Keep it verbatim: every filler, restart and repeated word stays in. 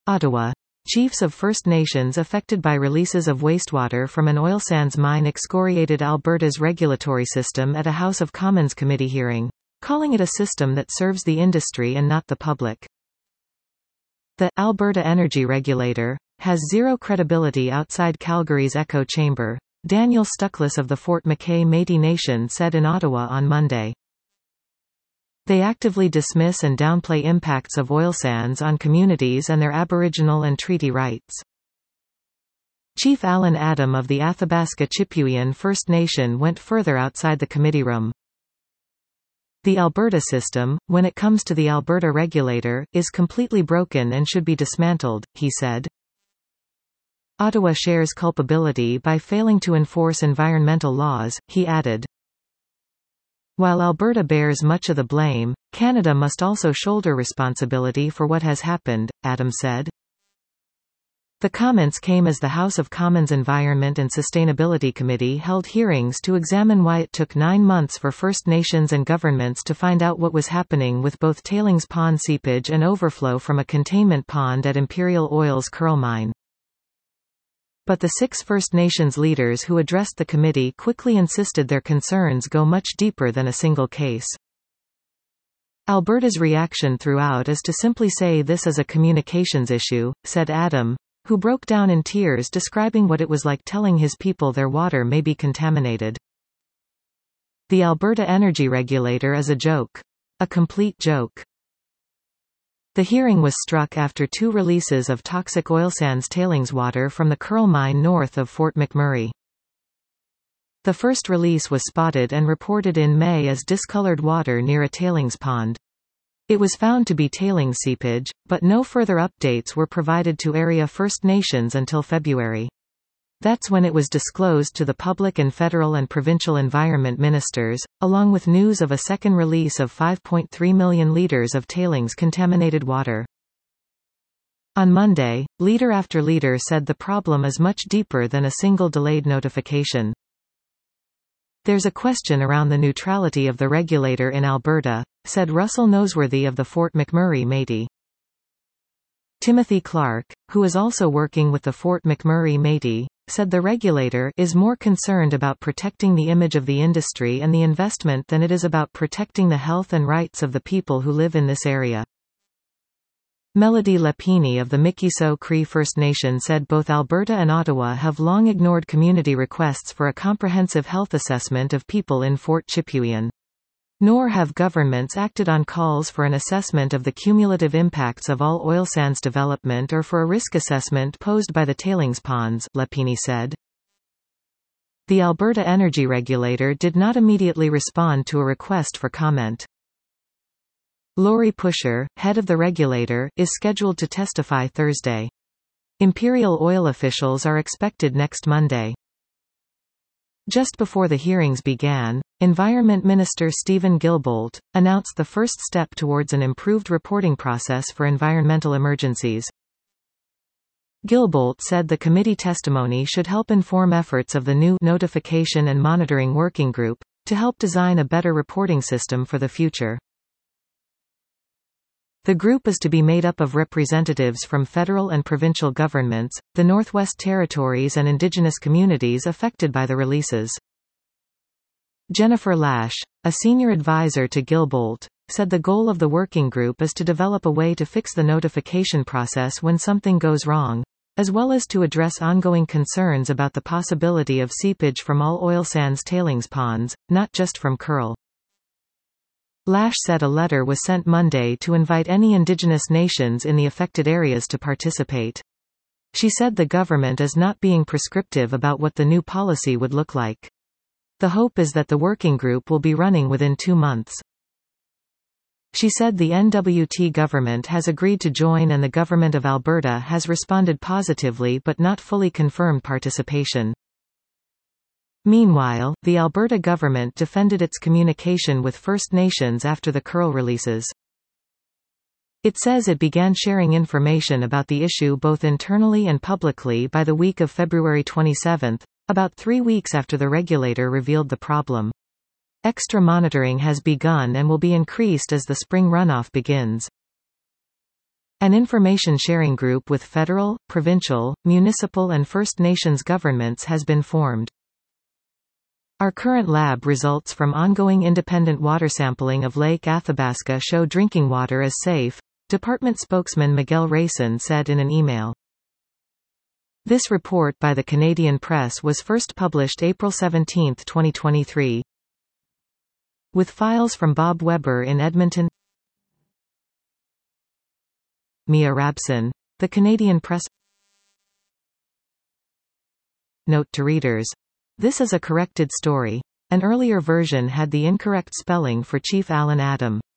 Ottawa. Chiefs of First Nations affected by releases of wastewater from an oil sands mine excoriated Alberta's regulatory system at a House of Commons committee hearing, calling it a system that serves the industry and not the public. The Alberta Energy Regulator has zero credibility outside Calgary's echo chamber, Daniel Stuckless of the Fort McKay Métis Nation said in Ottawa on Monday. They actively dismiss and downplay impacts of oil sands on communities and their Aboriginal and treaty rights. Chief Alan Adam of the Athabasca Chipewyan First Nation went further outside the committee room. The Alberta system, when it comes to the Alberta Regulator, is completely broken and should be dismantled, he said. Ottawa shares culpability by failing to enforce environmental laws, he added. While Alberta bears much of the blame, Canada must also shoulder responsibility for what has happened, Adam said. The comments came as the House of Commons Environment and Sustainability Committee held hearings to examine why it took nine months for First Nations and governments to find out what was happening with both tailings pond seepage and overflow from a containment pond at Imperial Oil's Kearl mine. But the six First Nations leaders who addressed the committee quickly insisted their concerns go much deeper than a single case. Alberta's reaction throughout is to simply say this is a communications issue, said Adam, who broke down in tears describing what it was like telling his people their water may be contaminated. The Alberta Energy Regulator is a joke. A complete joke. The hearing was struck after two releases of toxic oil sands tailings water from the Kearl mine north of Fort McMurray. The first release was spotted and reported in May as discolored water near a tailings pond. It was found to be tailings seepage, but no further updates were provided to area First Nations until February. That's when it was disclosed to the public and federal and provincial environment ministers, along with news of a second release of five point three million litres of tailings-contaminated water. On Monday, leader after leader said the problem is much deeper than a single delayed notification. There's a question around the neutrality of the regulator in Alberta, said Russell Noseworthy of the Fort McMurray Métis. Timothy Clark, who is also working with the Fort McMurray Métis, said the regulator is more concerned about protecting the image of the industry and the investment than it is about protecting the health and rights of the people who live in this area. Melody Lapini of the Mikisew Cree First Nation said both Alberta and Ottawa have long ignored community requests for a comprehensive health assessment of people in Fort Chipewyan. Nor have governments acted on calls for an assessment of the cumulative impacts of all oil sands development or for a risk assessment posed by the tailings ponds, Lapini said. The Alberta Energy Regulator did not immediately respond to a request for comment. Laurie Pusher, head of the regulator, is scheduled to testify Thursday. Imperial Oil officials are expected next Monday. Just before the hearings began, Environment Minister Stephen Guilbeault announced the first step towards an improved reporting process for environmental emergencies. Guilbeault said the committee testimony should help inform efforts of the new Notification and Monitoring Working Group to help design a better reporting system for the future. The group is to be made up of representatives from federal and provincial governments, the Northwest Territories and Indigenous communities affected by the releases. Jennifer Lash, a senior advisor to Guilbeault, said the goal of the working group is to develop a way to fix the notification process when something goes wrong, as well as to address ongoing concerns about the possibility of seepage from all oil sands tailings ponds, not just from Kearl. Lash said a letter was sent Monday to invite any Indigenous nations in the affected areas to participate. She said the government is not being prescriptive about what the new policy would look like. The hope is that the working group will be running within two months. She said the N W T government has agreed to join and the Government of Alberta has responded positively but not fully confirmed participation. Meanwhile, the Alberta government defended its communication with First Nations after the Kearl releases. It says it began sharing information about the issue both internally and publicly by the week of February twenty-seventh, about three weeks after the regulator revealed the problem. Extra monitoring has begun and will be increased as the spring runoff begins. An information sharing group with federal, provincial, municipal and First Nations governments has been formed. Our current lab results from ongoing independent water sampling of Lake Athabasca show drinking water is safe, Department spokesman Miguel Rayson said in an email. This report by the Canadian Press was first published April seventeenth twenty twenty-three. With files from Bob Weber in Edmonton. Mia Rabson. The Canadian Press. Note to readers. This is a corrected story. An earlier version had the incorrect spelling for Chief Alan Adam.